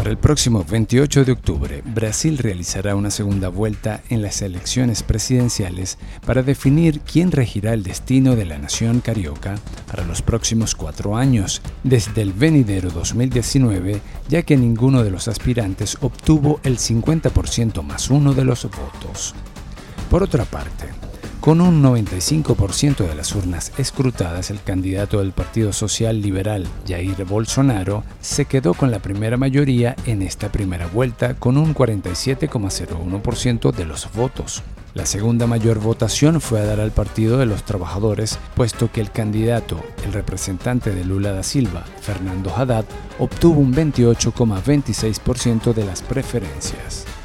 Para el próximo 28 de octubre, Brasil realizará una segunda vuelta en las elecciones presidenciales para definir quién regirá el destino de la nación carioca para los próximos 4 años, desde el venidero 2019, ya que ninguno de los aspirantes obtuvo el 50% más uno de los votos. Por otra parte, con un 95% de las urnas escrutadas, el candidato del Partido Social Liberal, Jair Bolsonaro, se quedó con la primera mayoría en esta primera vuelta con un 47,01% de los votos. La segunda mayor votación fue a dar al Partido de los Trabajadores, puesto que el candidato, el representante de Lula da Silva, Fernando Haddad, obtuvo un 28,26% de las preferencias.